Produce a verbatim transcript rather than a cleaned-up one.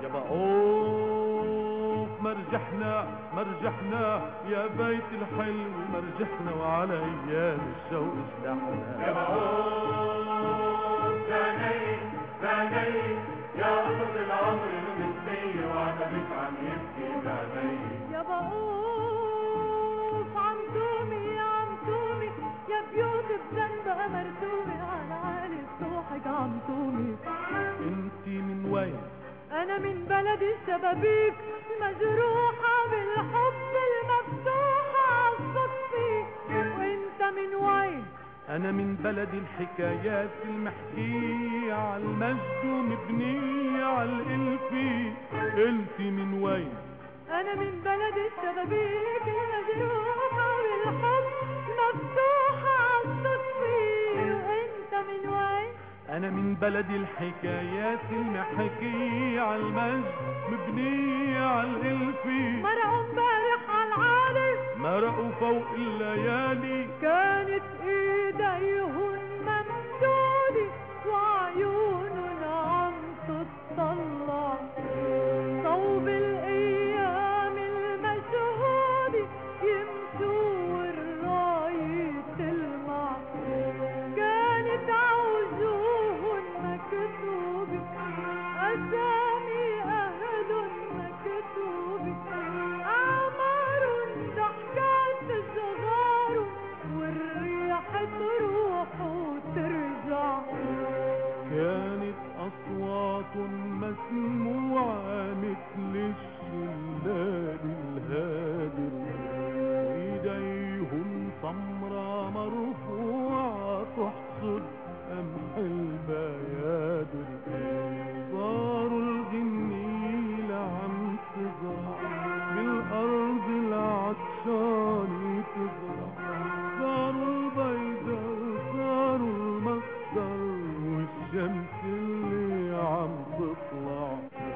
يا بقوف مرجحنا مرجحنا يا بيت الحلو مرجحنا وعلى ايام الشوق اشتحنا. يا بقوف ثاني ثاني يا قصد العمر المثلية وعتبك عم يبكي بعدي. يا بقوف عم تومي يا عم تومي يا بيوت بذنبها مرسومة على عالي الصوحك عم تومي. انتي من وين؟ انا من بلد الشبابيك المجروحة بالحب المفتوحة عالصدفة. وانت من وين؟ انا من بلد الحكايات المحكية عالمجد ومبنية عالالفي. انتي من وين؟ انا من بلد الشبابيك المجروحة بالحب مفتوحة عالصدفة. وانت من وين؟ انا من بلد الحكايات المحكية عالمجد مبنية عالالفي. مرقوا امبارح عالعالي مرقوا فوق الليالي كانت ايديهن ممدودة وعيونن عم تطلع صوب الايام المشهودة يمشوا والراية تلمع. كانت عوجوهن مكتوبة اسامي اهلن مكتوبة اعمار ضحكات صغار والريح تروح وترجع. كانت أصوات مسموعة مثل الشلال الهادر وإيديهم سمرة مرفوعة تحصد قمح البيادر. صاروا الغنيل عم تزرع بالأرض العطشانة تزرع. صاروا البيدر صاروا المصدر والشمس اللي عم تطلع.